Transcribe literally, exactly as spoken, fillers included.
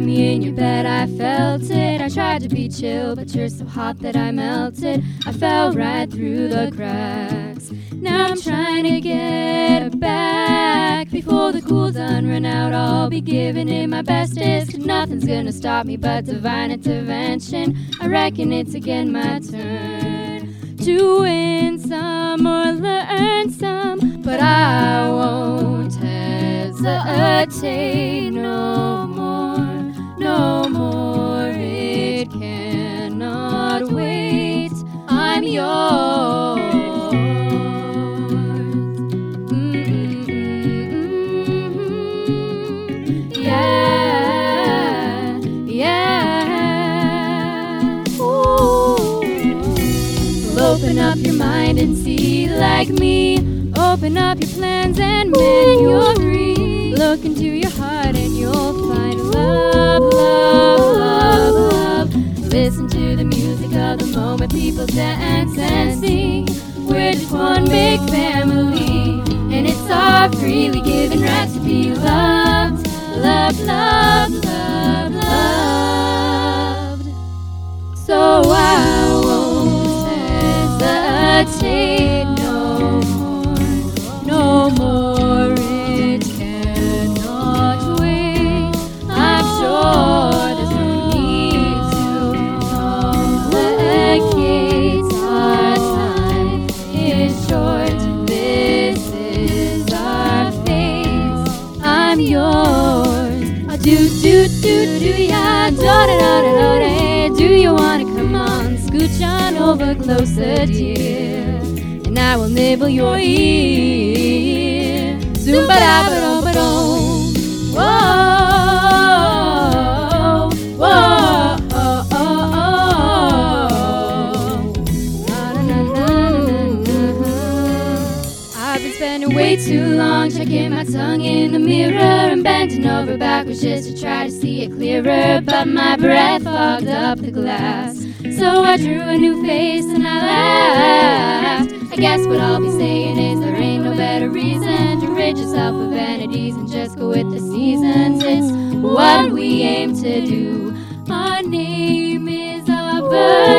holding me in your bed, I felt it. I tried to be chill, but you're so hot that I melted. I fell right through the cracks. Now I'm trying to get back. Before the cool done run out, I'll be giving it my bestest. Nothing's gonna stop me but divine intervention. I reckon it's again my turn to win some or learn some, but I won't hesitate no more, no more. It cannot wait. I'm yours. Mm-mm-mm-mm. Yeah, yeah. Ooh. Open up your mind and see like me. Open up your plans and man, you're free. Look into your heart and you'll find love, love, love, love. Listen to the music of the moment, people dance and sing. We're just one big family, and it's our freely given right to be loved, loved, loved, loved, loved. So I won't hesitate no more, no more. It cannot wait. I'm sure there's no need to complicate. Our time is short. This is our fate. I'm yours. I do, do, do, do, ya, da, da, da, da, da, da. Do you wanna come on? Scooch on over closer, dear, and I will nibble your ear. Zoom ba da ba dum ba dum. Whoa, whoa, oh, oh, oh. Na, na, na, na, na, na. I've been spending way too long checking my tongue in the mirror and bending over backwards just to try to see it clearer, but my breath fogged up the glass. So I drew a new face and I laughed. I guess what I'll be saying is there ain't no better reason to rid yourself of vanities and just go with the seasons. It's what we aim to do. Our name is our birth.